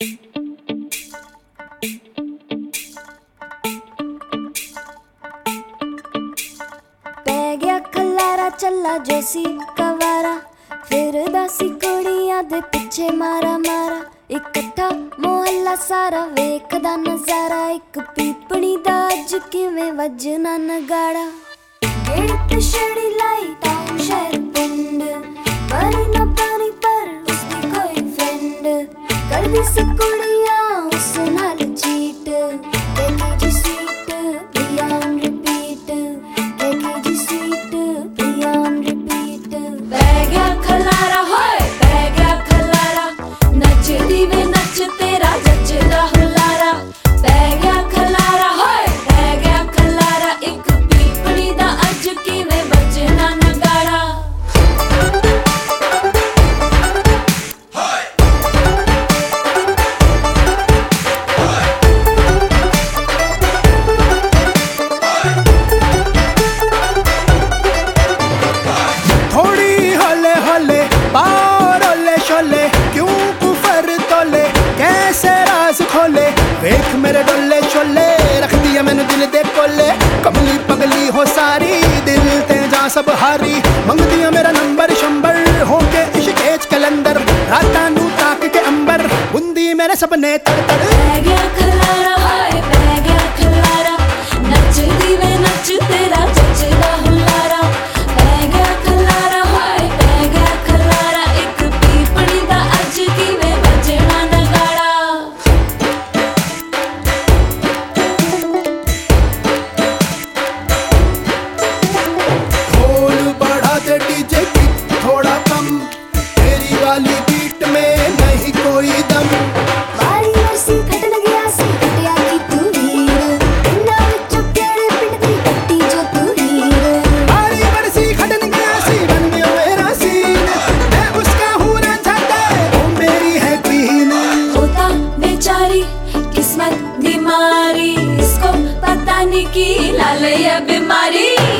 पै गया खलारा चला जोसी कवारा, फिर दासी कुड़ियां दे पिछे मारा मारा। इकट्ठा मोहल्ला सारा वेखदा नजारा, एक पीपणी दा अज किवें वजना नगाड़ा। गेड़ ते छड़ी लाई टाउन शहर पिंड, पर ना पानी पर उसदी कोई फ्रेंड। करदी सी कुड़ियां उस नाल चीट, देखी जी स्वीट प्रिया ऑन रिपीट, देखी जी स्वीट प्रिया ऑन रिपीट। पै गया खलारा होए पै गया खलारा, नचदी वे नच तेरा जचदा हुलारा। पै गया खलारा होए पै गया खलारा, एक पीपणी दा अज किवें वजना नगाड़ा। थोड़ी हौले हौले पार ओले शोले, क्यों कुफर तोले कैसे राज खोले। देख मेरे डोले शोले रख दिया मैंने दिल दे कोले, कमली पगली हो सारी दिल ते जा सब हारी। मंग दिया मेरा नंबर शंबर होके इश्केज कलंदर, राता नू ताक के अंबर बुंदी मेरे सपने तड़ तड़। पै गया खलारा हाय पै गया खलारा, नचदी वे नच तेरा जचदा हुलारा। पै गया खलारा हाय पै गया खलारा, एक पीपणी दा अज किवें वजना नगाड़ा। ढोल बढ़ा दे डीजे की थोड़ा कम, तेरी वाली बीट में नहीं कोई दम। बारी वरसी खटन गया सी खटिया की तू हीर, पिंडा विचों केड़े पिंड दी कट्टी जो तू हीर। बारी बरसी खटन गया सी बन गया मेरा सीन, मैं उसका हूँ ना चाहता वो मेरी है क्वीन। होता बेचारी किस्मत बीमारी, इसको पता नहीं की लाल ये बीमारी।